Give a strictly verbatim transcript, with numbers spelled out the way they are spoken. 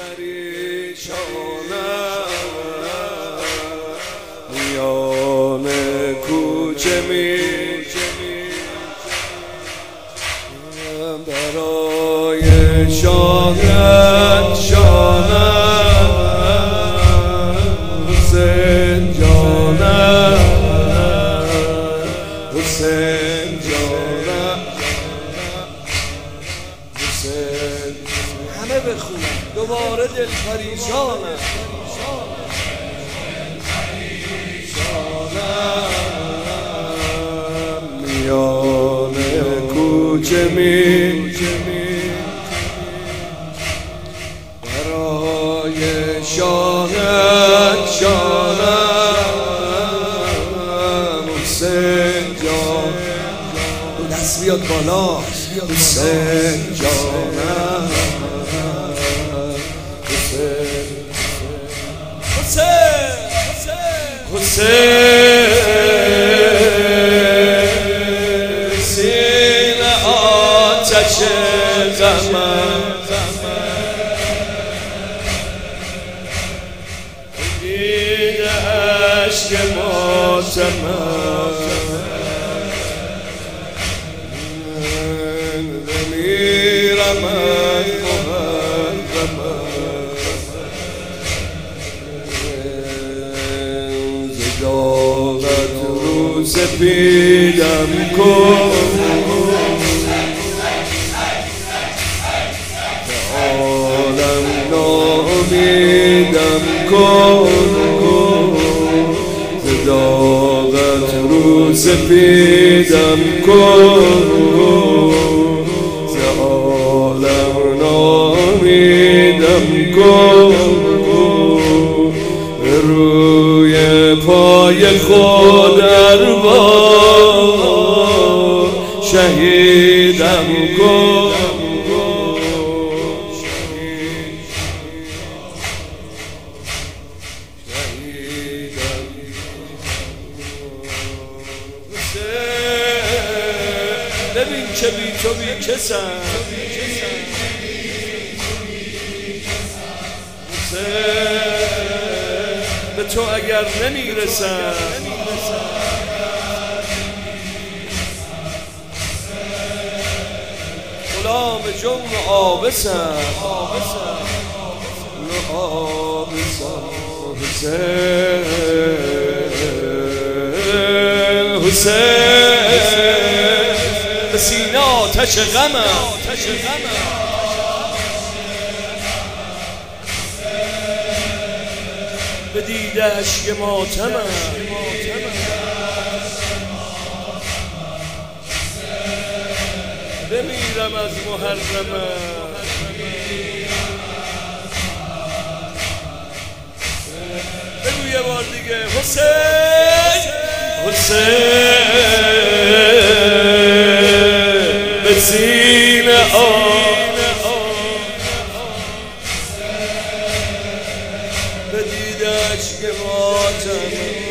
پریشانم میان کوچه می برای شاهد شانم حسین جانم حسین جانم حسین همه بخونم دوباره دل پریشانم میان کوچه می برای شاهد شانم حسین جان دو دست بیاد بالا حسین جانم حسین حسین حسین سینه آتش غمم دیده اشک ماتمم بمیرم از محرمم زداغت رو سپیدم کن عالم ناامیدم کن زداغت رو سپیدم کن ز عالم ناامیدم کن روی پای خود ارباب شهیدم کن ببین که بی تو بی کسم به تو اگر نمیرسم غلام جمع آبسم آبسم حسین حسین به سینه آتش غمم به دیده اشک ماتمم بمیرم از محرمم بگو یه بار دیگه حسین حسین به سینه به دیده اشک ماتمم